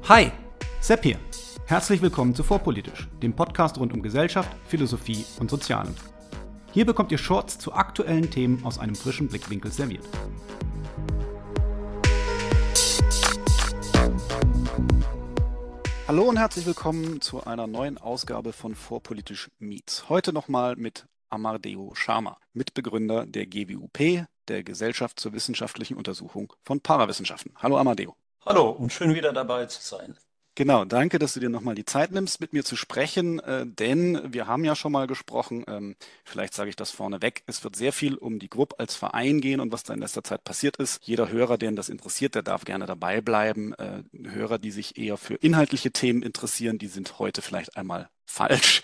Hi, Sepp hier. Herzlich willkommen zu Vorpolitisch, dem Podcast rund um Gesellschaft, Philosophie und Sozialem. Hier bekommt ihr Shorts zu aktuellen Themen aus einem frischen Blickwinkel serviert. Hallo und herzlich willkommen zu einer neuen Ausgabe von Vorpolitisch Meets. Heute nochmal mit Amardeo Sharma, Mitbegründer der GWUP, der Gesellschaft zur wissenschaftlichen Untersuchung von Parawissenschaften. Hallo Amardeo. Hallo und schön wieder dabei zu sein. Genau, danke, dass du dir nochmal die Zeit nimmst, mit mir zu sprechen, denn wir haben ja schon mal gesprochen, vielleicht sage ich das vorneweg, es wird sehr viel um die GWUP als Verein gehen und was da in letzter Zeit passiert ist. Jeder Hörer, den das interessiert, der darf gerne dabei bleiben. Hörer, die sich eher für inhaltliche Themen interessieren, die sind heute vielleicht einmal falsch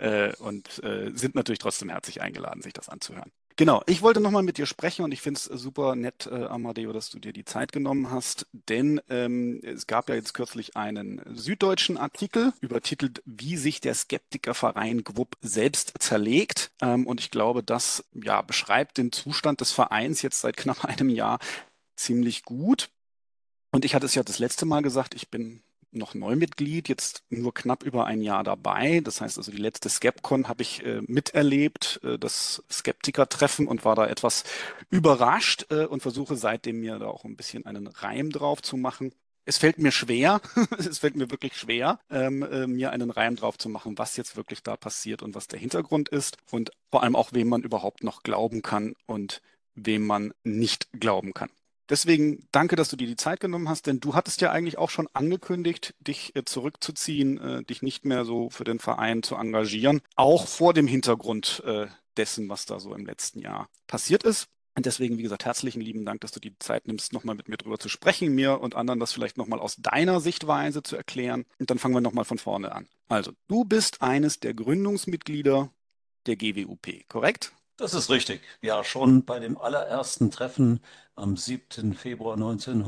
und sind natürlich trotzdem herzlich eingeladen, sich das anzuhören. Genau, ich wollte nochmal mit dir sprechen und ich finde es super nett, Amadeo, dass du dir die Zeit genommen hast, denn es gab ja jetzt kürzlich einen süddeutschen Artikel übertitelt, wie sich der Skeptikerverein GWUP selbst zerlegt. Und ich glaube, das ja, beschreibt den Zustand des Vereins jetzt seit knapp einem Jahr ziemlich gut. Und ich hatte es ja das letzte Mal gesagt, ich bin noch Neumitglied, jetzt nur knapp über ein Jahr dabei. Das heißt also, die letzte Skepcon habe ich miterlebt, das Skeptiker-Treffen und war da etwas überrascht und versuche seitdem mir da auch ein bisschen einen Reim drauf zu machen. Es fällt mir schwer, es fällt mir wirklich schwer, mir einen Reim drauf zu machen, was jetzt wirklich da passiert und was der Hintergrund ist und vor allem auch, wem man überhaupt noch glauben kann und wem man nicht glauben kann. Deswegen danke, dass du dir die Zeit genommen hast, denn du hattest ja eigentlich auch schon angekündigt, dich zurückzuziehen, dich nicht mehr so für den Verein zu engagieren, auch vor dem Hintergrund dessen, was da so im letzten Jahr passiert ist. Und deswegen, wie gesagt, herzlichen lieben Dank, dass du die Zeit nimmst, nochmal mit mir drüber zu sprechen, mir und anderen das vielleicht nochmal aus deiner Sichtweise zu erklären. Und dann fangen wir nochmal von vorne an. Also, du bist eines der Gründungsmitglieder der GWUP, korrekt? Das ist richtig. Ja, schon bei dem allerersten Treffen am 7. Februar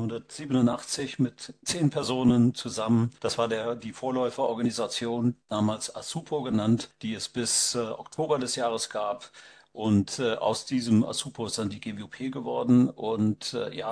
1987 mit 10 Personen zusammen. Das war die Vorläuferorganisation, damals ASUPO genannt, die es bis Oktober des Jahres gab. Und aus diesem ASUPO ist dann die GWUP geworden und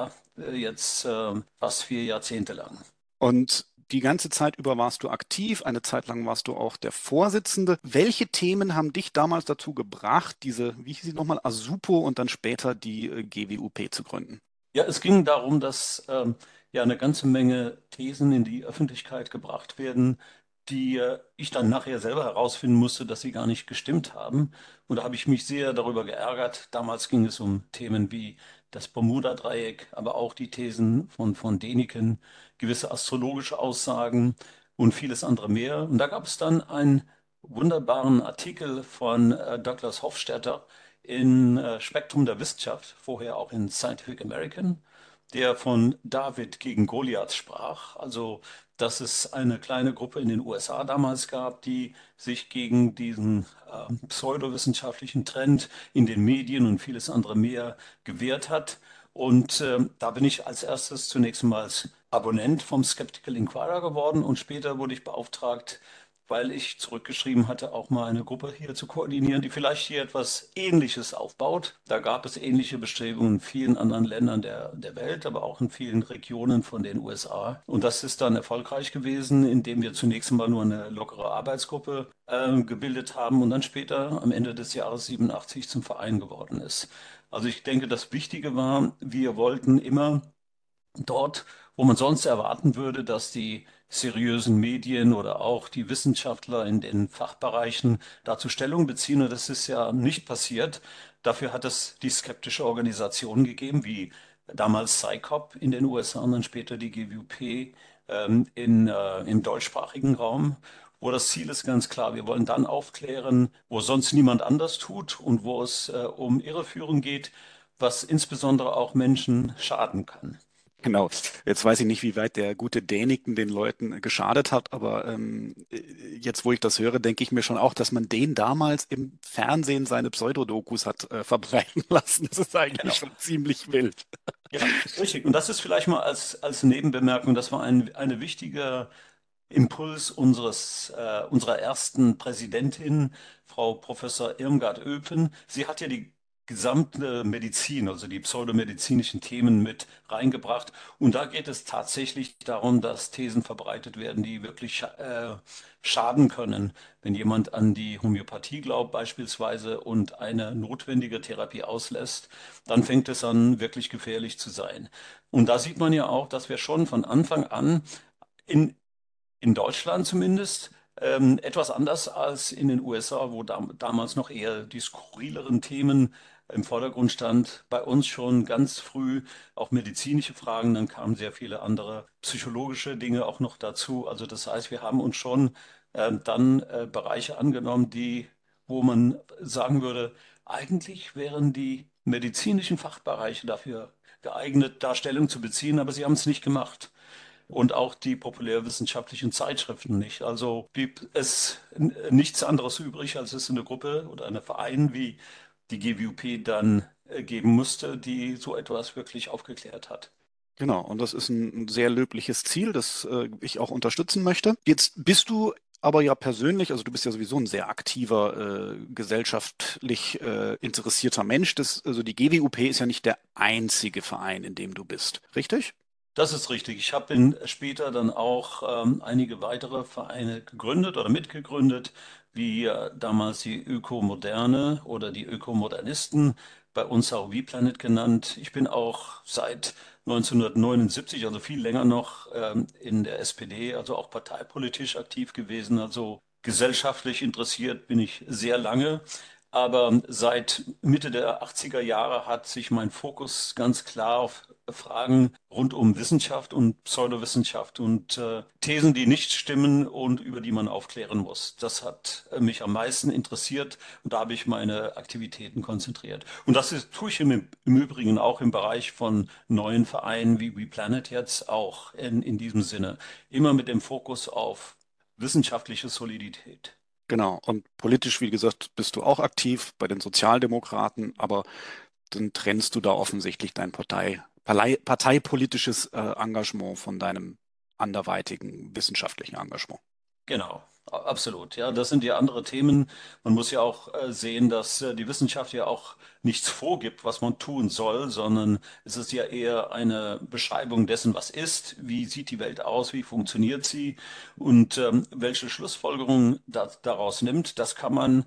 jetzt fast 4 Jahrzehnte lang. Und die ganze Zeit über warst du aktiv, eine Zeit lang warst du auch der Vorsitzende. Welche Themen haben dich damals dazu gebracht, wie hieß sie nochmal, ASUPO und dann später die GWUP zu gründen? Ja, es ging darum, dass ja eine ganze Menge Thesen in die Öffentlichkeit gebracht werden, die ich dann nachher selber herausfinden musste, dass sie gar nicht gestimmt haben. Und da habe ich mich sehr darüber geärgert. Damals ging es um Themen wie das Bermuda-Dreieck, aber auch die Thesen von Däniken, gewisse astrologische Aussagen und vieles andere mehr. Und da gab es dann einen wunderbaren Artikel von Douglas Hofstadter in Spektrum der Wissenschaft, vorher auch in Scientific American, der von David gegen Goliath sprach. Also, dass es eine kleine Gruppe in den USA damals gab, die sich gegen diesen pseudowissenschaftlichen Trend in den Medien und vieles andere mehr gewehrt hat. Und da bin ich als erstes zunächst mal als Abonnent vom Skeptical Inquirer geworden und später wurde ich beauftragt, weil ich zurückgeschrieben hatte, auch mal eine Gruppe hier zu koordinieren, die vielleicht hier etwas Ähnliches aufbaut. Da gab es ähnliche Bestrebungen in vielen anderen Ländern der Welt, aber auch in vielen Regionen von den USA. Und das ist dann erfolgreich gewesen, indem wir zunächst mal nur eine lockere Arbeitsgruppe gebildet haben und dann später am Ende des Jahres 87 zum Verein geworden ist. Also ich denke, das Wichtige war, wir wollten immer dort, wo man sonst erwarten würde, dass die seriösen Medien oder auch die Wissenschaftler in den Fachbereichen dazu Stellung beziehen. Und das ist ja nicht passiert. Dafür hat es die skeptische Organisation gegeben, wie damals SciCoP in den USA und dann später die GWP im deutschsprachigen Raum, wo das Ziel ist ganz klar, wir wollen dann aufklären, wo sonst niemand anders tut und wo es um Irreführung geht, was insbesondere auch Menschen schaden kann. Genau. Jetzt weiß ich nicht, wie weit der gute Däniken den Leuten geschadet hat, aber jetzt, wo ich das höre, denke ich mir schon auch, dass man den damals im Fernsehen seine Pseudodokus hat verbreiten lassen. Das ist eigentlich Genau. schon ziemlich wild. Ja, richtig. Und das ist vielleicht mal als Nebenbemerkung, das war eine wichtige Impuls unserer ersten Präsidentin, Frau Professor Irmgard Öpen. Sie hat ja die gesamte Medizin, also die pseudomedizinischen Themen mit reingebracht. Und da geht es tatsächlich darum, dass Thesen verbreitet werden, die wirklich schaden können. Wenn jemand an die Homöopathie glaubt beispielsweise und eine notwendige Therapie auslässt, dann fängt es an, wirklich gefährlich zu sein. Und da sieht man ja auch, dass wir schon von Anfang an in in Deutschland zumindest etwas anders als in den USA, wo damals noch eher die skurrileren Themen im Vordergrund stand. Bei uns schon ganz früh auch medizinische Fragen, dann kamen sehr viele andere psychologische Dinge auch noch dazu. Also das heißt, wir haben uns schon dann Bereiche angenommen, wo man sagen würde, eigentlich wären die medizinischen Fachbereiche dafür geeignet, da Stellung zu beziehen, aber sie haben es nicht gemacht und auch die populärwissenschaftlichen Zeitschriften nicht. Also blieb es nichts anderes übrig, als es eine Gruppe oder einen Verein wie die GWUP dann geben musste, die so etwas wirklich aufgeklärt hat. Genau, und das ist ein sehr löbliches Ziel, das ich auch unterstützen möchte. Jetzt bist du aber ja persönlich, also du bist ja sowieso ein sehr aktiver, gesellschaftlich interessierter Mensch. Also die GWUP ist ja nicht der einzige Verein, in dem du bist, richtig? Das ist richtig. Ich habe später dann auch einige weitere Vereine gegründet oder mitgegründet, wie damals die Ökomoderne oder die Ökomodernisten, bei uns auch V-Planet genannt. Ich bin auch seit 1979, also viel länger noch, in der SPD, also auch parteipolitisch aktiv gewesen. Also gesellschaftlich interessiert bin ich sehr lange. Aber seit Mitte der 80er Jahre hat sich mein Fokus ganz klar auf Fragen rund um Wissenschaft und Pseudowissenschaft und Thesen, die nicht stimmen und über die man aufklären muss. Das hat mich am meisten interessiert und da habe ich meine Aktivitäten konzentriert. Und tue ich im Übrigen auch im Bereich von neuen Vereinen wie WePlanet jetzt auch in diesem Sinne. Immer mit dem Fokus auf wissenschaftliche Solidität. Genau, und politisch, wie gesagt, bist du auch aktiv bei den Sozialdemokraten, aber dann trennst du da offensichtlich dein parteipolitisches Engagement von deinem anderweitigen wissenschaftlichen Engagement. Genau, absolut. Ja, das sind ja andere Themen. Man muss ja auch sehen, dass die Wissenschaft ja auch nichts vorgibt, was man tun soll, sondern es ist ja eher eine Beschreibung dessen, was ist, wie sieht die Welt aus, wie funktioniert sie und welche Schlussfolgerungen daraus nimmt. Das kann man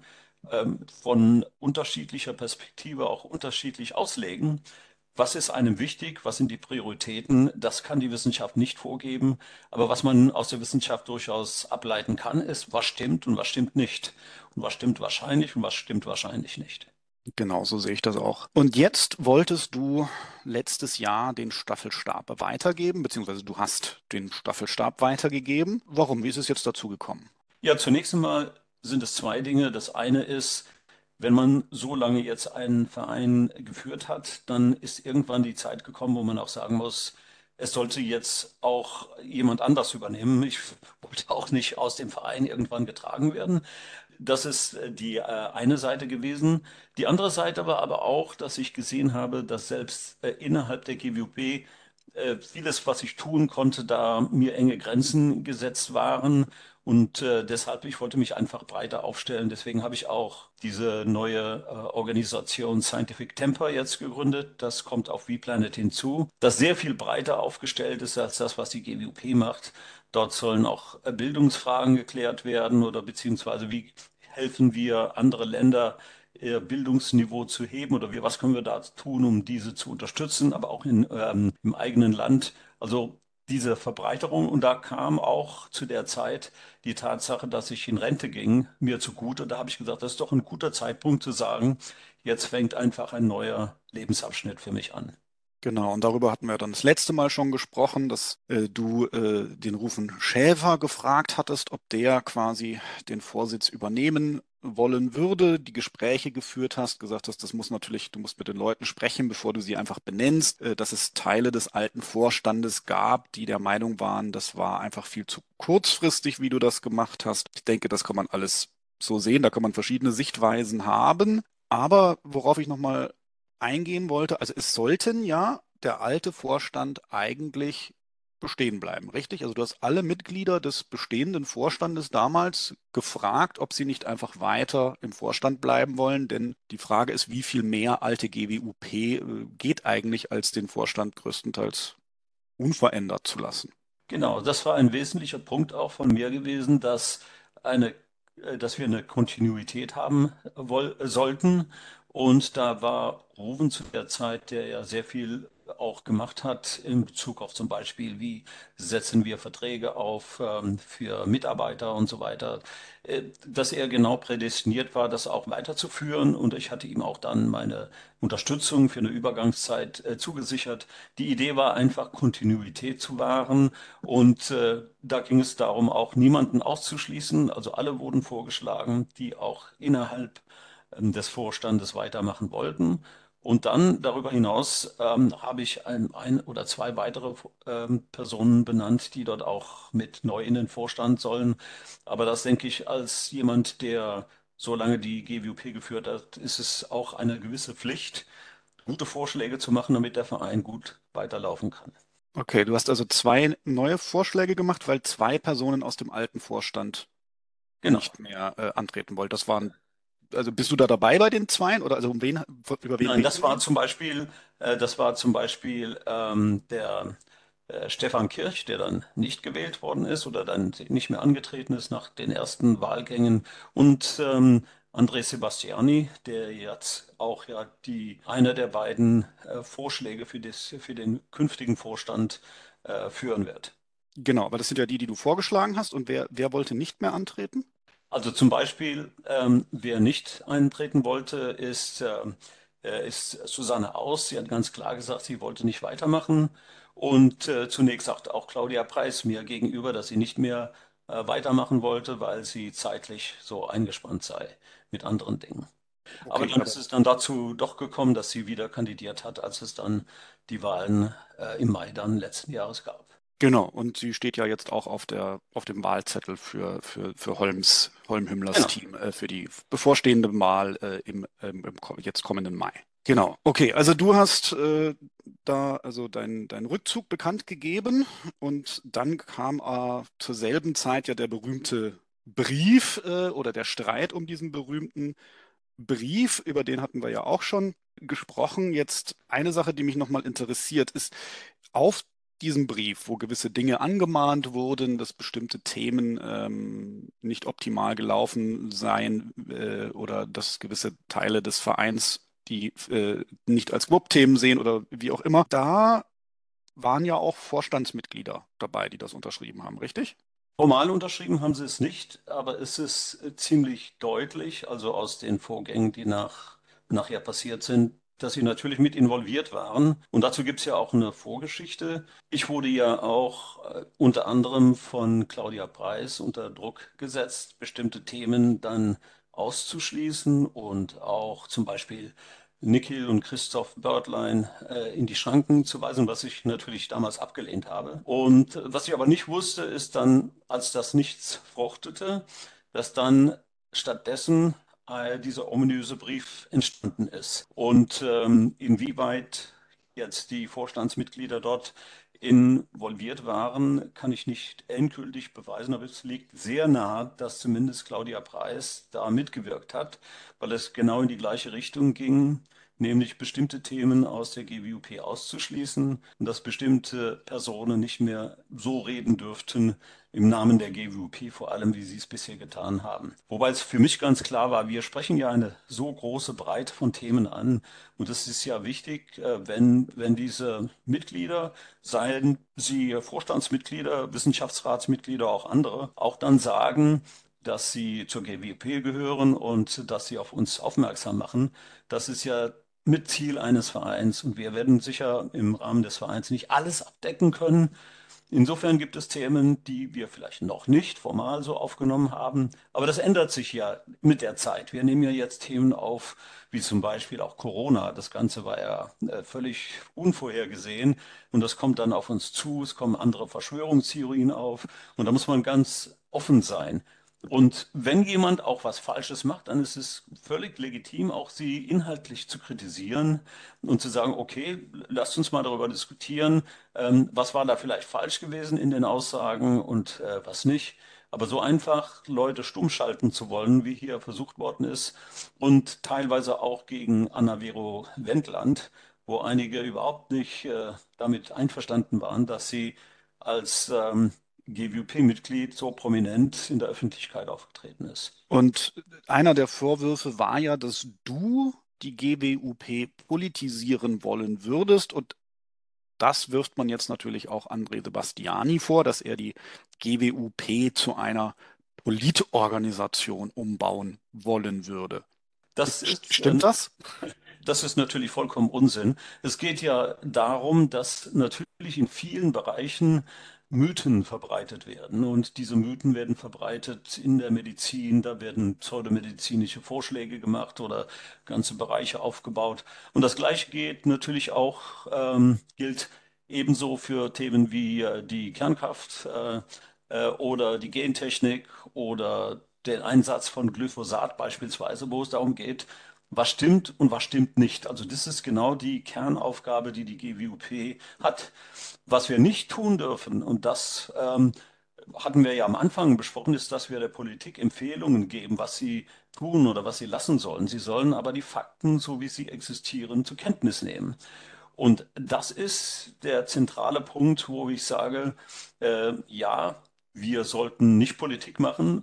von unterschiedlicher Perspektive auch unterschiedlich auslegen. Was ist einem wichtig? Was sind die Prioritäten? Das kann die Wissenschaft nicht vorgeben. Aber was man aus der Wissenschaft durchaus ableiten kann, ist, was stimmt und was stimmt nicht. Und was stimmt wahrscheinlich und was stimmt wahrscheinlich nicht. Genau, so sehe ich das auch. Und jetzt wolltest du letztes Jahr den Staffelstab weitergeben, beziehungsweise du hast den Staffelstab weitergegeben. Warum? Wie ist es jetzt dazu gekommen? Ja, zunächst einmal sind es zwei Dinge. Das eine ist, wenn man so lange jetzt einen Verein geführt hat, dann ist irgendwann die Zeit gekommen, wo man auch sagen muss, es sollte jetzt auch jemand anders übernehmen. Ich wollte auch nicht aus dem Verein irgendwann getragen werden. Das ist die eine Seite gewesen. Die andere Seite war aber auch, dass ich gesehen habe, dass selbst innerhalb der GWP vieles, was ich tun konnte, da mir enge Grenzen gesetzt waren. Und deshalb, ich wollte mich einfach breiter aufstellen. Deswegen habe ich auch diese neue Organisation Scientific Temper jetzt gegründet. Das kommt auf vPlanet hinzu, das sehr viel breiter aufgestellt ist als das, was die GWP macht. Dort sollen auch Bildungsfragen geklärt werden oder beziehungsweise wie helfen wir andere Länder, ihr Bildungsniveau zu heben oder was können wir da tun, um diese zu unterstützen, aber auch im eigenen Land. Also diese Verbreiterung und da kam auch zu der Zeit die Tatsache, dass ich in Rente ging, mir zugute. Da habe ich gesagt, das ist doch ein guter Zeitpunkt zu sagen, jetzt fängt einfach ein neuer Lebensabschnitt für mich an. Genau, und darüber hatten wir dann das letzte Mal schon gesprochen, dass du den Rufen Schäfer gefragt hattest, ob der quasi den Vorsitz übernehmen wollen würde, die Gespräche geführt hast, gesagt hast, das muss natürlich, du musst mit den Leuten sprechen, bevor du sie einfach benennst, dass es Teile des alten Vorstandes gab, die der Meinung waren, das war einfach viel zu kurzfristig, wie du das gemacht hast. Ich denke, das kann man alles so sehen, da kann man verschiedene Sichtweisen haben. Aber worauf ich nochmal eingehen wollte, also es sollten ja der alte Vorstand eigentlich bestehen bleiben, richtig? Also du hast alle Mitglieder des bestehenden Vorstandes damals gefragt, ob sie nicht einfach weiter im Vorstand bleiben wollen, denn die Frage ist, wie viel mehr alte GWUP geht eigentlich, als den Vorstand größtenteils unverändert zu lassen. Genau, das war ein wesentlicher Punkt auch von mir gewesen, eine, dass wir eine Kontinuität haben sollten. Und da war Ruven zu der Zeit, der ja sehr viel auch gemacht hat in Bezug auf zum Beispiel, wie setzen wir Verträge auf für Mitarbeiter und so weiter, dass er genau prädestiniert war, das auch weiterzuführen. Und ich hatte ihm auch dann meine Unterstützung für eine Übergangszeit zugesichert. Die Idee war einfach, Kontinuität zu wahren. Und da ging es darum, auch niemanden auszuschließen. Also alle wurden vorgeschlagen, die auch innerhalb des Vorstandes weitermachen wollten. Und dann darüber hinaus habe ich ein oder zwei weitere Personen benannt, die dort auch mit neu in den Vorstand sollen. Aber das denke ich, als jemand, der so lange die GWP geführt hat, ist es auch eine gewisse Pflicht, gute Vorschläge zu machen, damit der Verein gut weiterlaufen kann. Okay, du hast also zwei neue Vorschläge gemacht, weil zwei Personen aus dem alten Vorstand Genau. nicht mehr antreten wollten. Das waren, also bist du da dabei bei den Zweien oder also über wen Nein, reden wir hier? das war zum Beispiel der Stefan Kirch, der dann nicht gewählt worden ist oder dann nicht mehr angetreten ist nach den ersten Wahlgängen und André Sebastiani, der jetzt auch ja einer der beiden Vorschläge für den künftigen Vorstand führen wird. Genau, aber das sind ja die, die du vorgeschlagen hast. Und wer wollte nicht mehr antreten? Also zum Beispiel, wer nicht eintreten wollte, ist Susanne Aus. Sie hat ganz klar gesagt, sie wollte nicht weitermachen. Und zunächst sagte auch Claudia Preis mir gegenüber, dass sie nicht mehr weitermachen wollte, weil sie zeitlich so eingespannt sei mit anderen Dingen. Aber Okay, dann aber ist es dann dazu doch gekommen, dass sie wieder kandidiert hat, als es dann die Wahlen im Mai dann letzten Jahres gab. genau. Und sie steht ja jetzt auch auf dem Wahlzettel für Holm-Hümmlers Genau. Team, für die bevorstehende Wahl jetzt kommenden Mai. Genau. Okay, also du hast da also deinen Rückzug bekannt gegeben und dann kam zur selben Zeit ja der berühmte Brief oder der Streit um diesen berühmten Brief, über den hatten wir ja auch schon gesprochen. Jetzt eine Sache, die mich nochmal interessiert, ist auf diesem Brief, wo gewisse Dinge angemahnt wurden, dass bestimmte Themen nicht optimal gelaufen seien oder dass gewisse Teile des Vereins die nicht als WUP-Themen sehen oder wie auch immer. Da waren ja auch Vorstandsmitglieder dabei, die das unterschrieben haben, richtig? Formal unterschrieben haben sie es nicht, aber es ist ziemlich deutlich, also aus den Vorgängen, die nachher passiert sind, dass sie natürlich mit involviert waren. Und dazu gibt es ja auch eine Vorgeschichte. Ich wurde ja auch unter anderem von Claudia Preis unter Druck gesetzt, bestimmte Themen dann auszuschließen und auch zum Beispiel Nikhil und Christoph Börtlein in die Schranken zu weisen, was ich natürlich damals abgelehnt habe. Und was ich aber nicht wusste, ist dann, als das nichts fruchtete, dass dann stattdessen dieser ominöse Brief entstanden ist. Und inwieweit jetzt die Vorstandsmitglieder dort involviert waren, kann ich nicht endgültig beweisen, aber es liegt sehr nahe, dass zumindest Claudia Preis da mitgewirkt hat, weil es genau in die gleiche Richtung ging, nämlich bestimmte Themen aus der GWUP auszuschließen und dass bestimmte Personen nicht mehr so reden dürften im Namen der GWUP, vor allem wie sie es bisher getan haben. Wobei es für mich ganz klar war, wir sprechen ja eine so große Breite von Themen an und es ist ja wichtig, wenn diese Mitglieder, seien sie Vorstandsmitglieder, Wissenschaftsratsmitglieder, auch andere, auch dann sagen, dass sie zur GWP gehören und dass sie auf uns aufmerksam machen. Das ist ja mit Ziel eines Vereins und wir werden sicher im Rahmen des Vereins nicht alles abdecken können. Insofern gibt es Themen, die wir vielleicht noch nicht formal so aufgenommen haben, aber das ändert sich ja mit der Zeit. Wir nehmen ja jetzt Themen auf, wie zum Beispiel auch Corona. Das Ganze war ja völlig unvorhergesehen und das kommt dann auf uns zu. Es kommen andere Verschwörungstheorien auf und da muss man ganz offen sein. Und wenn jemand auch was Falsches macht, dann ist es völlig legitim, auch sie inhaltlich zu kritisieren und zu sagen, okay, lasst uns mal darüber diskutieren, was war da vielleicht falsch gewesen in den Aussagen und was nicht. Aber so einfach Leute stumm schalten zu wollen, wie hier versucht worden ist, und teilweise auch gegen Anna-Vero Wendland, wo einige überhaupt nicht damit einverstanden waren, dass sie als GWP-Mitglied so prominent in der Öffentlichkeit aufgetreten ist. Und einer der Vorwürfe war ja, dass du die GWUP politisieren wollen würdest. Und das wirft man jetzt natürlich auch André Sebastiani vor, dass er die GWUP zu einer Politorganisation umbauen wollen würde. Das ist, Stimmt das? das ist natürlich vollkommen Unsinn. Es geht ja darum, dass natürlich in vielen Bereichen Mythen verbreitet werden. Und diese Mythen werden verbreitet in der Medizin. Da werden pseudomedizinische Vorschläge gemacht oder ganze Bereiche aufgebaut. Und das Gleiche geht natürlich auch, gilt ebenso für Themen wie die Kernkraft oder die Gentechnik oder den Einsatz von Glyphosat beispielsweise, wo es darum geht, was stimmt und was stimmt nicht. Also das ist genau die Kernaufgabe, die die GWUP hat. Was wir nicht tun dürfen, und das hatten wir ja am Anfang besprochen, ist, dass wir der Politik Empfehlungen geben, was sie tun oder was sie lassen sollen. Sie sollen aber die Fakten, so wie sie existieren, zur Kenntnis nehmen. Und das ist der zentrale Punkt, wo ich sage, ja, wir sollten nicht Politik machen.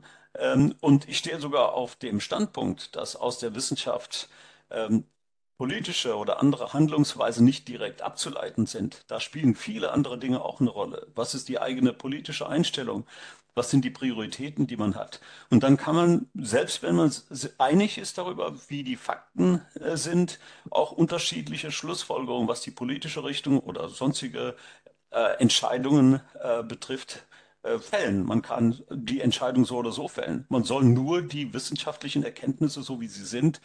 Und ich stehe sogar auf dem Standpunkt, dass aus der Wissenschaft ähm, politische oder andere Handlungsweisen nicht direkt abzuleiten sind. Da spielen viele andere Dinge auch eine Rolle. Was ist die eigene politische Einstellung? Was sind die Prioritäten, die man hat? Und dann kann man, selbst wenn man einig ist darüber, wie die Fakten sind, auch unterschiedliche Schlussfolgerungen, was die politische Richtung oder sonstige Entscheidungen betrifft, fällen. Man kann die Entscheidung so oder so fällen. Man soll nur die wissenschaftlichen Erkenntnisse, so wie sie sind,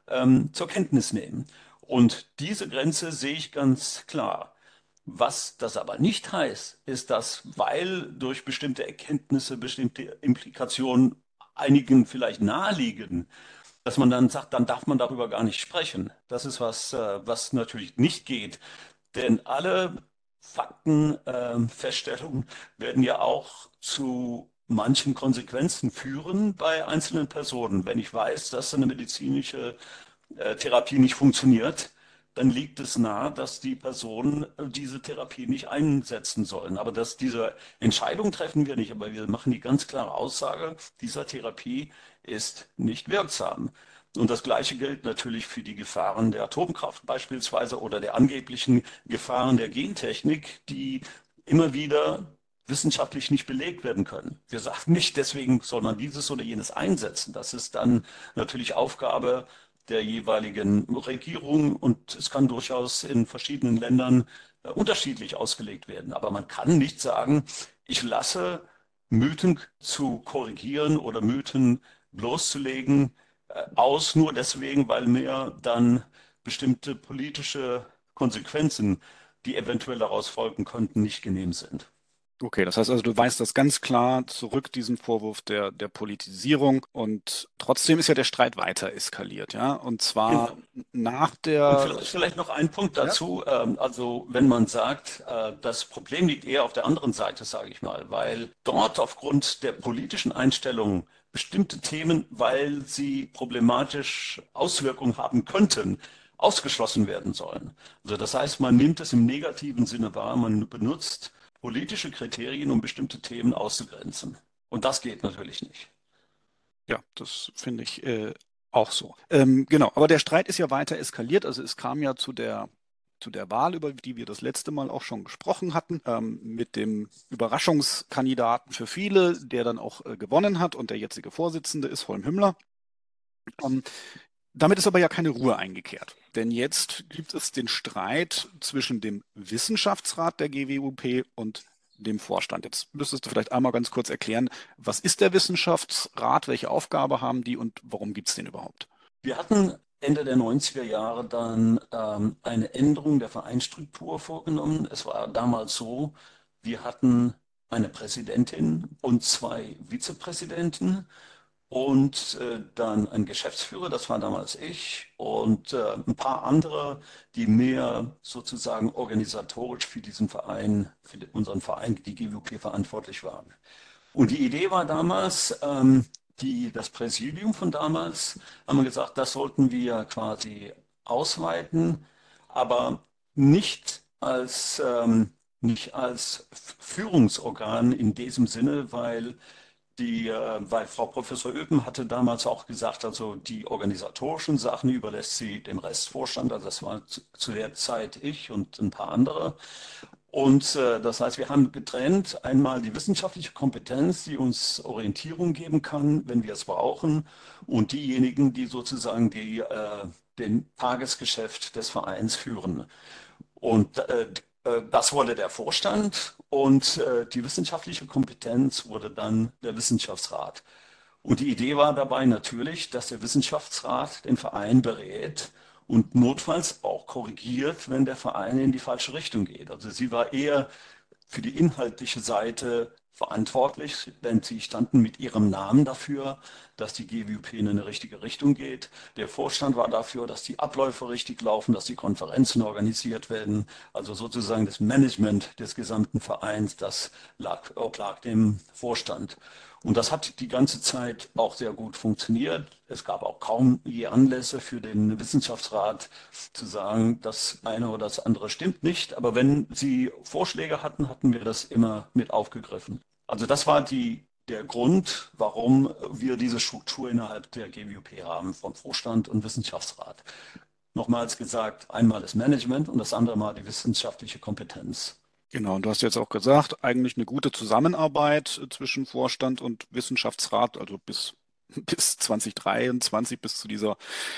zur Kenntnis nehmen. Und diese Grenze sehe ich ganz klar. Was das aber nicht heißt, ist, dass, weil durch bestimmte Erkenntnisse, bestimmte Implikationen einigen vielleicht naheliegen, dass man dann sagt, dann darf man darüber gar nicht sprechen. Das ist was, was natürlich nicht geht. Denn alle Fakten, Feststellungen werden ja auch zu manchen Konsequenzen führen bei einzelnen Personen. Wenn ich weiß, dass eine medizinische Therapie nicht funktioniert, dann liegt es nahe, dass die Personen diese Therapie nicht einsetzen sollen. Aber diese Entscheidung treffen wir nicht. Aber wir machen die ganz klare Aussage, dieser Therapie ist nicht wirksam. Und das Gleiche gilt natürlich für die Gefahren der Atomkraft beispielsweise oder der angeblichen Gefahren der Gentechnik, die immer wieder wissenschaftlich nicht belegt werden können. Wir sagen nicht, deswegen soll man dieses oder jenes einsetzen. Das ist dann natürlich Aufgabe der jeweiligen Regierung und es kann durchaus in verschiedenen Ländern unterschiedlich ausgelegt werden. Aber man kann nicht sagen, ich lasse Mythen zu korrigieren oder Mythen bloßzulegen aus, nur deswegen, weil mir dann bestimmte politische Konsequenzen, die eventuell daraus folgen könnten, nicht genehm sind. Okay, das heißt also, du weist das ganz klar zurück, diesen Vorwurf der Politisierung. Und trotzdem ist ja der Streit weiter eskaliert, ja. Und zwar Genau. nach Und der, vielleicht noch ein Punkt ja, dazu. Also wenn man sagt, das Problem liegt eher auf der anderen Seite, sage ich mal, weil dort aufgrund der politischen Einstellung bestimmte Themen, weil sie problematisch Auswirkungen haben könnten, ausgeschlossen werden sollen. Also das heißt, man nimmt es im negativen Sinne wahr, man benutzt politische Kriterien, um bestimmte Themen auszugrenzen. Und das geht natürlich nicht. ja, das finde ich auch so. Genau, aber der Streit ist ja weiter eskaliert. Also es kam ja zu der Wahl, über die wir das letzte Mal auch schon gesprochen hatten, mit dem Überraschungskandidaten für viele, der dann auch gewonnen hat und der jetzige Vorsitzende ist Holm Hümmler. Ähm, Damit ist aber ja keine Ruhe eingekehrt. Denn jetzt gibt es den Streit zwischen dem Wissenschaftsrat der GWUP und dem Vorstand. Jetzt müsstest du vielleicht einmal ganz kurz erklären, was ist der Wissenschaftsrat, welche Aufgabe haben die und warum gibt es den überhaupt? Wir hatten Ende der 90er Jahre dann eine Änderung der Vereinsstruktur vorgenommen. Es war damals so, wir hatten eine Präsidentin und zwei Vizepräsidenten und dann ein Geschäftsführer, das war damals ich, und ein paar andere, die mehr sozusagen organisatorisch für diesen Verein, unseren Verein, die GWP, verantwortlich waren. Und die Idee war damals, das Präsidium von damals, haben wir gesagt, das sollten wir quasi ausweiten, aber nicht nicht als Führungsorgan in diesem Sinne, weil Frau Professor Öpen hatte damals auch gesagt, also die organisatorischen Sachen überlässt sie dem Restvorstand, also das war zu der Zeit ich und ein paar andere. Und das heißt, wir haben getrennt einmal die wissenschaftliche Kompetenz, die uns Orientierung geben kann, wenn wir es brauchen, und diejenigen, die sozusagen den Tagesgeschäft des Vereins führen. Und das wurde der Vorstand und die wissenschaftliche Kompetenz wurde dann der Wissenschaftsrat. Und die Idee war dabei natürlich, dass der Wissenschaftsrat den Verein berät und notfalls auch korrigiert, wenn der Verein in die falsche Richtung geht. Also sie war eher für die inhaltliche Seite verantwortlich, denn sie standen mit ihrem Namen dafür, dass die GWP in eine richtige Richtung geht. Der Vorstand war dafür, dass die Abläufe richtig laufen, dass die Konferenzen organisiert werden. Also sozusagen das Management des gesamten Vereins, das oblag dem Vorstand. Und das hat die ganze Zeit auch sehr gut funktioniert. Es gab auch kaum je Anlässe für den Wissenschaftsrat zu sagen, das eine oder das andere stimmt nicht. Aber wenn Sie Vorschläge hatten, hatten wir das immer mit aufgegriffen. Also das war der Grund, warum wir diese Struktur innerhalb der GWP haben, von Vorstand und Wissenschaftsrat. Nochmals gesagt, einmal das Management und das andere Mal die wissenschaftliche Kompetenz. Genau, und du hast jetzt auch gesagt, eigentlich eine gute Zusammenarbeit zwischen Vorstand und Wissenschaftsrat, also bis 2023, bis zu dieser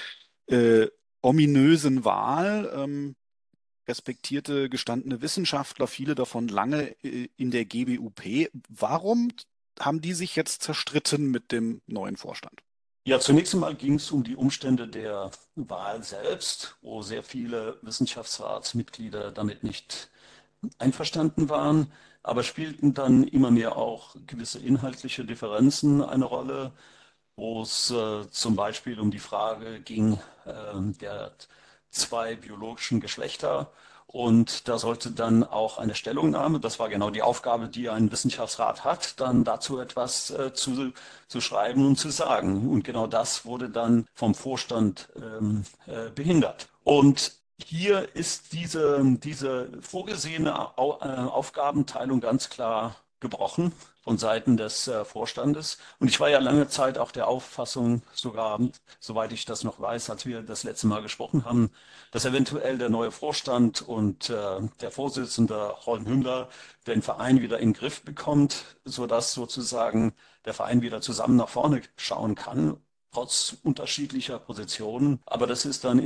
äh, ominösen Wahl. Respektierte, gestandene Wissenschaftler, viele davon lange in der GBUP. Warum haben die sich jetzt zerstritten mit dem neuen Vorstand? Ja, zunächst einmal ging es um die Umstände der Wahl selbst, wo sehr viele Wissenschaftsratsmitglieder damit nicht einverstanden waren, aber spielten dann immer mehr auch gewisse inhaltliche Differenzen eine Rolle, wo es zum Beispiel um die Frage ging der zwei biologischen Geschlechter. Und da sollte dann auch eine Stellungnahme, das war genau die Aufgabe, die ein Wissenschaftsrat hat, dann dazu etwas zu schreiben und zu sagen. Und genau das wurde dann vom Vorstand behindert. Und hier ist diese vorgesehene Aufgabenteilung ganz klar gebrochen von Seiten des Vorstandes. Und ich war ja lange Zeit auch der Auffassung, sogar, soweit ich das noch weiß, als wir das letzte Mal gesprochen haben, dass eventuell der neue Vorstand und der Vorsitzende Holm Hümmler den Verein wieder in den Griff bekommt, sodass sozusagen der Verein wieder zusammen nach vorne schauen kann, trotz unterschiedlicher Positionen. Aber das ist dann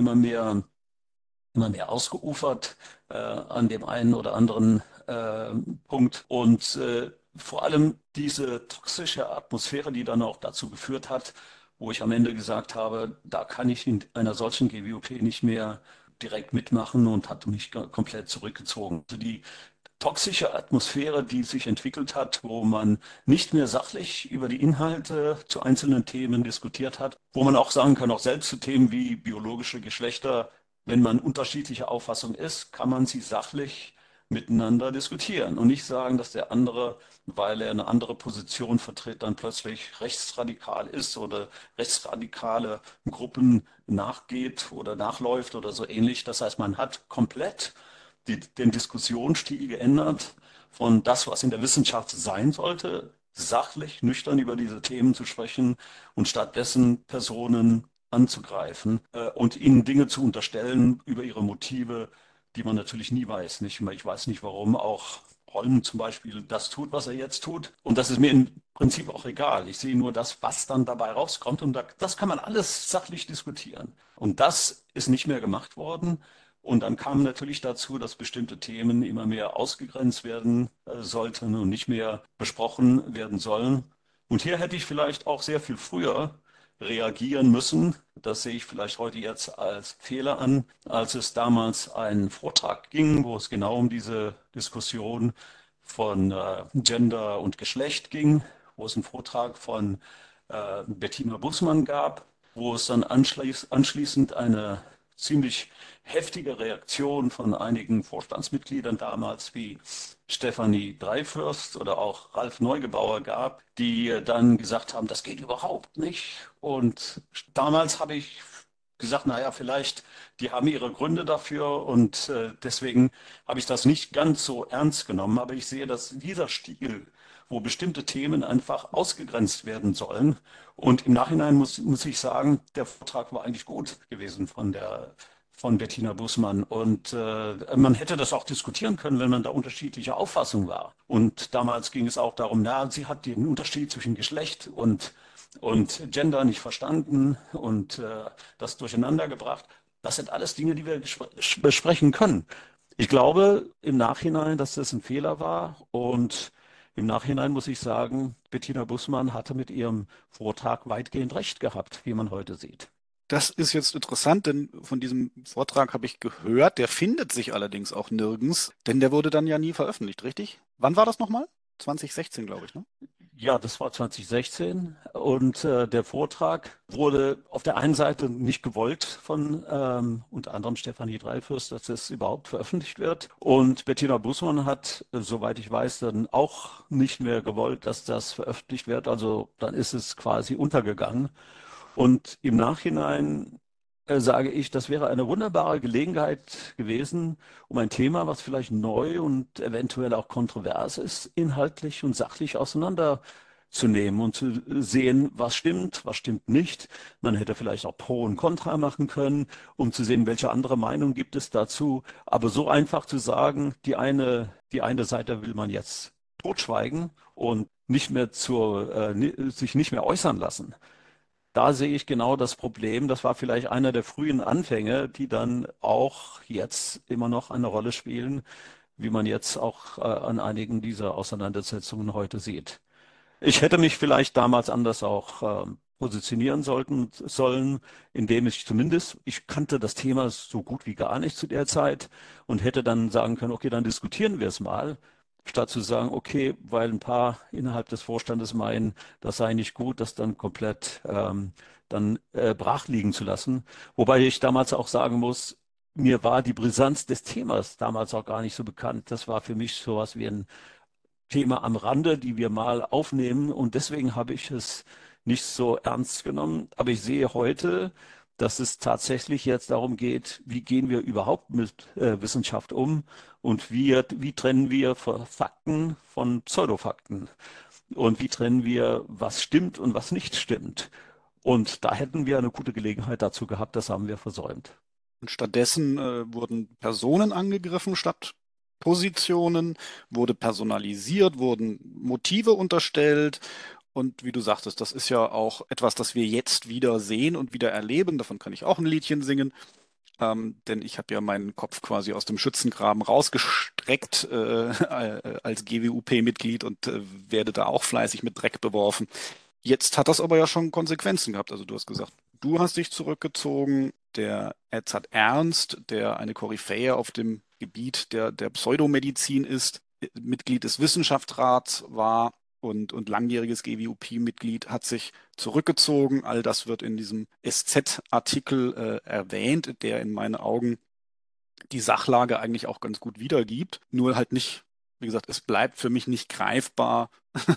immer mehr ausgeufert an dem einen oder anderen Punkt. Und vor allem diese toxische Atmosphäre, die dann auch dazu geführt hat, wo ich am Ende gesagt habe, da kann ich in einer solchen GWOP nicht mehr direkt mitmachen und hatte mich komplett zurückgezogen. Also die toxische Atmosphäre, die sich entwickelt hat, wo man nicht mehr sachlich über die Inhalte zu einzelnen Themen diskutiert hat, wo man auch sagen kann, auch selbst zu Themen wie biologische Geschlechter, wenn man unterschiedlicher Auffassung ist, kann man sie sachlich miteinander diskutieren und nicht sagen, dass der andere, weil er eine andere Position vertritt, dann plötzlich rechtsradikal ist oder rechtsradikale Gruppen nachgeht oder nachläuft oder so ähnlich. Das heißt, man hat komplett den Diskussionsstil geändert von das, was in der Wissenschaft sein sollte, sachlich, nüchtern über diese Themen zu sprechen und stattdessen Personen anzugreifen und ihnen Dinge zu unterstellen über ihre Motive, die man natürlich nie weiß. Nicht? Ich weiß nicht, warum auch Holm zum Beispiel das tut, was er jetzt tut. Und das ist mir im Prinzip auch egal. Ich sehe nur das, was dann dabei rauskommt. Und das kann man alles sachlich diskutieren. Und das ist nicht mehr gemacht worden. Und dann kam natürlich dazu, dass bestimmte Themen immer mehr ausgegrenzt werden sollten und nicht mehr besprochen werden sollen. Und hier hätte ich vielleicht auch sehr viel früher reagieren müssen. Das sehe ich vielleicht heute jetzt als Fehler an, als es damals einen Vortrag ging, wo es genau um diese Diskussion von Gender und Geschlecht ging, wo es einen Vortrag von Bettina Bussmann gab, wo es dann anschließend eine ziemlich heftige Reaktion von einigen Vorstandsmitgliedern damals wie Stefanie Dreifürst oder auch Ralf Neugebauer gab, die dann gesagt haben, das geht überhaupt nicht. Und damals habe ich gesagt, naja, vielleicht, die haben ihre Gründe dafür und deswegen habe ich das nicht ganz so ernst genommen. Aber ich sehe, dass dieser Stil, wo bestimmte Themen einfach ausgegrenzt werden sollen, und im Nachhinein muss ich sagen, der Vortrag war eigentlich gut gewesen von Bettina Bussmann. Und man hätte das auch diskutieren können, wenn man da unterschiedlicher Auffassung war. Und damals ging es auch darum, na, sie hat den Unterschied zwischen Geschlecht und Gender nicht verstanden und das durcheinander gebracht. Das sind alles Dinge, die wir besprechen können. Ich glaube im Nachhinein, dass das ein Fehler war und im Nachhinein muss ich sagen, Bettina Bussmann hatte mit ihrem Vortrag weitgehend recht gehabt, wie man heute sieht. Das ist jetzt interessant, denn von diesem Vortrag habe ich gehört, der findet sich allerdings auch nirgends, denn der wurde dann ja nie veröffentlicht, richtig? Wann war das nochmal? 2016, glaube ich, ne? Ja, das war 2016 und der Vortrag wurde auf der einen Seite nicht gewollt von unter anderem Stefanie Dreifürst, dass das überhaupt veröffentlicht wird. Und Bettina Bussmann hat, soweit ich weiß, dann auch nicht mehr gewollt, dass das veröffentlicht wird. Also dann ist es quasi untergegangen. Und im Nachhinein sage ich, das wäre eine wunderbare Gelegenheit gewesen, um ein Thema, was vielleicht neu und eventuell auch kontrovers ist, inhaltlich und sachlich auseinanderzunehmen und zu sehen, was stimmt nicht. Man hätte vielleicht auch Pro und Contra machen können, um zu sehen, welche andere Meinung gibt es dazu. Aber so einfach zu sagen, die eine Seite will man jetzt totschweigen und nicht mehr sich nicht mehr äußern lassen. Da sehe ich genau das Problem. Das war vielleicht einer der frühen Anfänge, die dann auch jetzt immer noch eine Rolle spielen, wie man jetzt auch an einigen dieser Auseinandersetzungen heute sieht. Ich hätte mich vielleicht damals anders auch positionieren sollen, indem ich kannte das Thema so gut wie gar nicht zu der Zeit und hätte dann sagen können, okay, dann diskutieren wir es mal, statt zu sagen, okay, weil ein paar innerhalb des Vorstandes meinen, das sei nicht gut, das dann komplett brach liegen zu lassen. Wobei ich damals auch sagen muss, mir war die Brisanz des Themas damals auch gar nicht so bekannt. Das war für mich sowas wie ein Thema am Rande, die wir mal aufnehmen. Und deswegen habe ich es nicht so ernst genommen. Aber ich sehe heute, dass es tatsächlich jetzt darum geht, wie gehen wir überhaupt mit Wissenschaft um und wie trennen wir Fakten von Pseudofakten und wie trennen wir, was stimmt und was nicht stimmt. Und da hätten wir eine gute Gelegenheit dazu gehabt, das haben wir versäumt. Und stattdessen wurden Personen angegriffen statt Positionen, wurde personalisiert, wurden Motive unterstellt. Und wie du sagtest, das ist ja auch etwas, das wir jetzt wieder sehen und wieder erleben. Davon kann ich auch ein Liedchen singen. Denn ich habe ja meinen Kopf quasi aus dem Schützengraben rausgestreckt als GWUP-Mitglied und werde da auch fleißig mit Dreck beworfen. Jetzt hat das aber ja schon Konsequenzen gehabt. Also du hast gesagt, du hast dich zurückgezogen. Der Edzard Ernst, der eine Koryphäe auf dem Gebiet der Pseudomedizin ist, Mitglied des Wissenschaftsrats war und langjähriges GWUP-Mitglied, hat sich zurückgezogen. All das wird in diesem SZ-Artikel erwähnt, der in meinen Augen die Sachlage eigentlich auch ganz gut wiedergibt. Nur halt nicht, wie gesagt, es bleibt für mich nicht greifbar,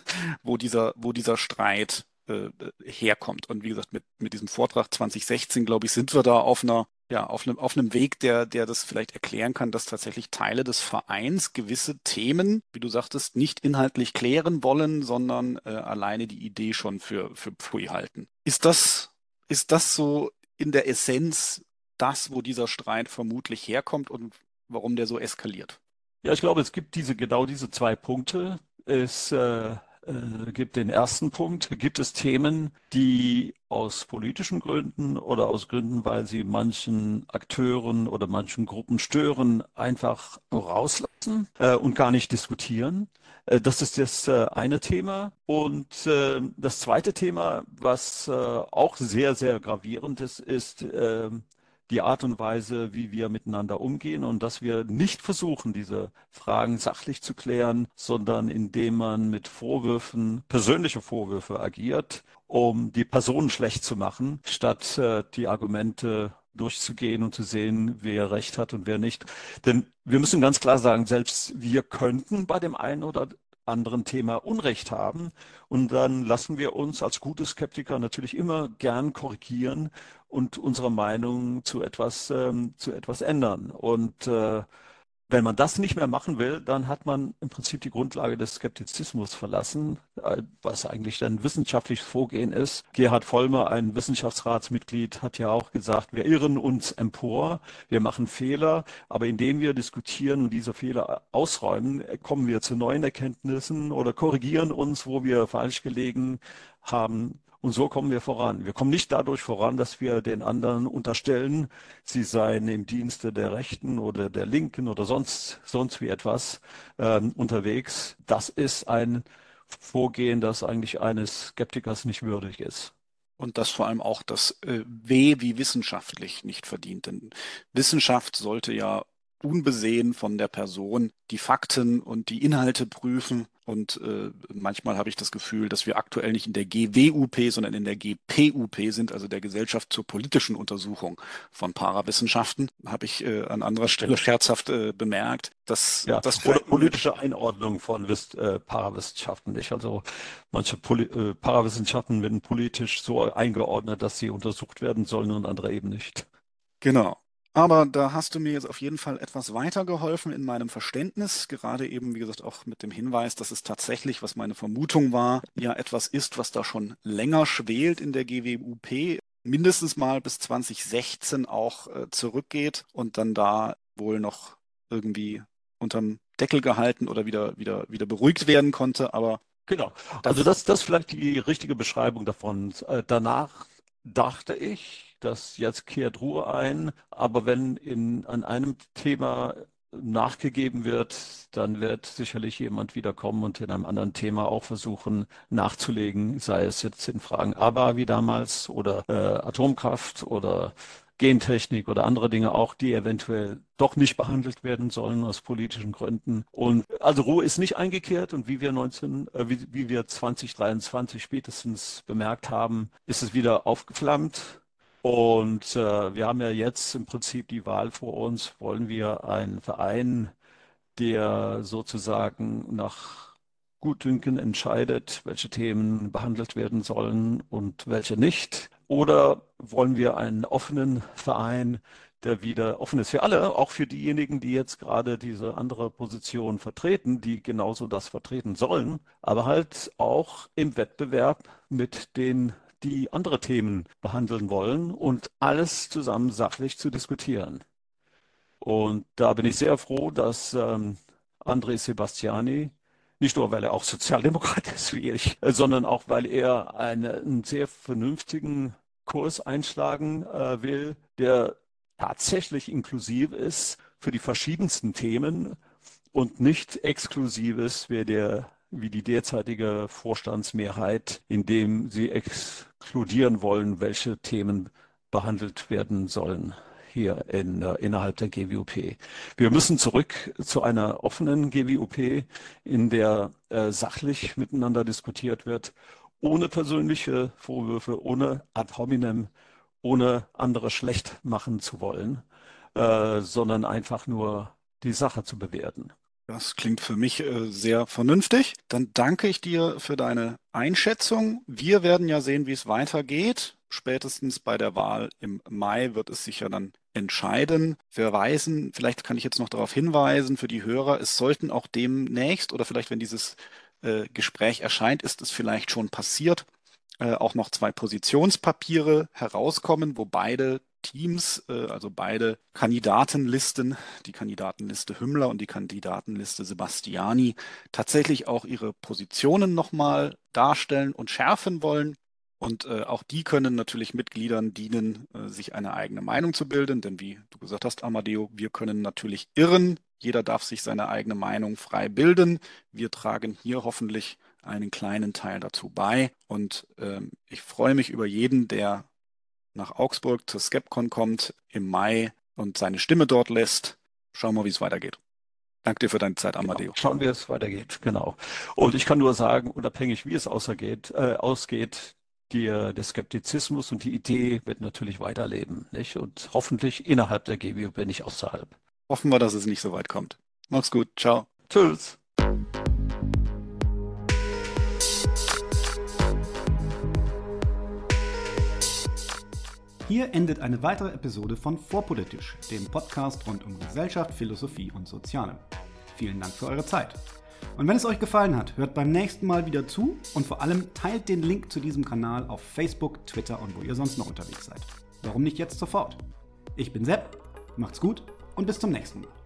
wo dieser Streit herkommt. Und wie gesagt, mit diesem Vortrag 2016, glaube ich, sind wir da auf auf einem Weg, der das vielleicht erklären kann, dass tatsächlich Teile des Vereins gewisse Themen, wie du sagtest, nicht inhaltlich klären wollen, sondern alleine die Idee schon für Pfui halten. Ist das so in der Essenz das, wo dieser Streit vermutlich herkommt und warum der so eskaliert? Ja, ich glaube, es gibt genau diese zwei Punkte. Es gibt den ersten Punkt, gibt es Themen, die aus politischen Gründen oder aus Gründen, weil sie manchen Akteuren oder manchen Gruppen stören, einfach rauslassen und gar nicht diskutieren. Das ist das eine Thema. Und das zweite Thema, was auch sehr, sehr gravierend ist, ist die Art und Weise, wie wir miteinander umgehen und dass wir nicht versuchen, diese Fragen sachlich zu klären, sondern indem man mit Vorwürfen, persönliche Vorwürfe agiert, um die Person schlecht zu machen, statt die Argumente durchzugehen und zu sehen, wer recht hat und wer nicht. Denn wir müssen ganz klar sagen, selbst wir könnten bei dem einen oder anderen Thema Unrecht haben. Und dann lassen wir uns als gute Skeptiker natürlich immer gern korrigieren und unsere Meinung zu etwas ändern. Und wenn man das nicht mehr machen will, dann hat man im Prinzip die Grundlage des Skeptizismus verlassen, was eigentlich ein wissenschaftliches Vorgehen ist. Gerhard Vollmer, ein Wissenschaftsratsmitglied, hat ja auch gesagt, wir irren uns empor, wir machen Fehler, aber indem wir diskutieren und diese Fehler ausräumen, kommen wir zu neuen Erkenntnissen oder korrigieren uns, wo wir falsch gelegen haben. Und so kommen wir voran. Wir kommen nicht dadurch voran, dass wir den anderen unterstellen, sie seien im Dienste der Rechten oder der Linken oder sonst wie etwas unterwegs. Das ist ein Vorgehen, das eigentlich eines Skeptikers nicht würdig ist. Und das vor allem auch das W wie wissenschaftlich nicht verdient. Denn Wissenschaft sollte ja unbesehen von der Person die Fakten und die Inhalte prüfen. Und manchmal habe ich das Gefühl, dass wir aktuell nicht in der GWUP, sondern in der GPUP sind, also der Gesellschaft zur politischen Untersuchung von Parawissenschaften. Habe ich an anderer Stelle scherzhaft bemerkt, dass Ja, das oder vielleicht politische Einordnung von Parawissenschaften nicht. Also manche Parawissenschaften werden politisch so eingeordnet, dass sie untersucht werden sollen und andere eben nicht. genau. Aber da hast du mir jetzt auf jeden Fall etwas weitergeholfen in meinem Verständnis, gerade eben, wie gesagt, auch mit dem Hinweis, dass es tatsächlich, was meine Vermutung war, ja etwas ist, was da schon länger schwelt in der GWUP, mindestens mal bis 2016 auch zurückgeht und dann da wohl noch irgendwie unterm Deckel gehalten oder wieder beruhigt werden konnte. Aber Genau. Also das, das ist vielleicht die richtige Beschreibung davon. Danach dachte ich, dass jetzt kehrt Ruhe ein, aber wenn an einem Thema nachgegeben wird, dann wird sicherlich jemand wiederkommen und in einem anderen Thema auch versuchen nachzulegen, sei es jetzt in Fragen ABBA wie damals oder Atomkraft oder Gentechnik oder andere Dinge auch, die eventuell doch nicht behandelt werden sollen aus politischen Gründen. Und also Ruhe ist nicht eingekehrt und wie wir 2023 spätestens bemerkt haben, ist es wieder aufgeflammt. Und wir haben ja jetzt im Prinzip die Wahl vor uns. Wollen wir einen Verein, der sozusagen nach Gutdünken entscheidet, welche Themen behandelt werden sollen und welche nicht? Oder wollen wir einen offenen Verein, der wieder offen ist für alle, auch für diejenigen, die jetzt gerade diese andere Position vertreten, die genauso das vertreten sollen, aber halt auch im Wettbewerb mit denen, die andere Themen behandeln wollen und alles zusammen sachlich zu diskutieren. Und da bin ich sehr froh, dass André Sebastiani, nicht nur weil er auch Sozialdemokrat ist wie ich, sondern auch weil er einen sehr vernünftigen Kurs einschlagen will, der tatsächlich inklusiv ist für die verschiedensten Themen und nicht exklusiv ist wie die derzeitige Vorstandsmehrheit, indem sie exkludieren wollen, welche Themen behandelt werden sollen hier innerhalb der GWUP. Wir müssen zurück zu einer offenen GWUP, in der sachlich miteinander diskutiert wird, ohne persönliche Vorwürfe, ohne ad hominem, ohne andere schlecht machen zu wollen, sondern einfach nur die Sache zu bewerten. Das klingt für mich sehr vernünftig. Dann danke ich dir für deine Einschätzung. Wir werden ja sehen, wie es weitergeht. Spätestens bei der Wahl im Mai wird es sich ja dann entscheiden. Vielleicht kann ich jetzt noch darauf hinweisen für die Hörer, es sollten auch demnächst oder vielleicht, wenn dieses Gespräch erscheint, ist es vielleicht schon passiert, auch noch zwei Positionspapiere herauskommen, wo beide Teams, also beide Kandidatenlisten, die Kandidatenliste Hümmler und die Kandidatenliste Sebastiani, tatsächlich auch ihre Positionen nochmal darstellen und schärfen wollen. Und auch die können natürlich Mitgliedern dienen, sich eine eigene Meinung zu bilden, denn wie du gesagt hast, Amadeo, wir können natürlich irren. Jeder darf sich seine eigene Meinung frei bilden. Wir tragen hier hoffentlich einen kleinen Teil dazu bei. Und ich freue mich über jeden, der nach Augsburg zur Skepcon kommt im Mai und seine Stimme dort lässt. Schauen wir, wie es weitergeht. Danke dir für deine Zeit, Genau. Amadeo. Schauen wir, wie es weitergeht. Genau. Und ich kann nur sagen, unabhängig wie es ausgeht, der Skeptizismus und die Idee wird natürlich weiterleben, nicht? Und hoffentlich innerhalb der GWOP, nicht außerhalb. Hoffen wir, dass es nicht so weit kommt. Mach's gut. Ciao. Tschüss. Hier endet eine weitere Episode von Vorpolitisch, dem Podcast rund um Gesellschaft, Philosophie und Soziale. Vielen Dank für eure Zeit. Und wenn es euch gefallen hat, hört beim nächsten Mal wieder zu und vor allem teilt den Link zu diesem Kanal auf Facebook, Twitter und wo ihr sonst noch unterwegs seid. Warum nicht jetzt sofort? Ich bin Sepp, macht's gut und bis zum nächsten Mal.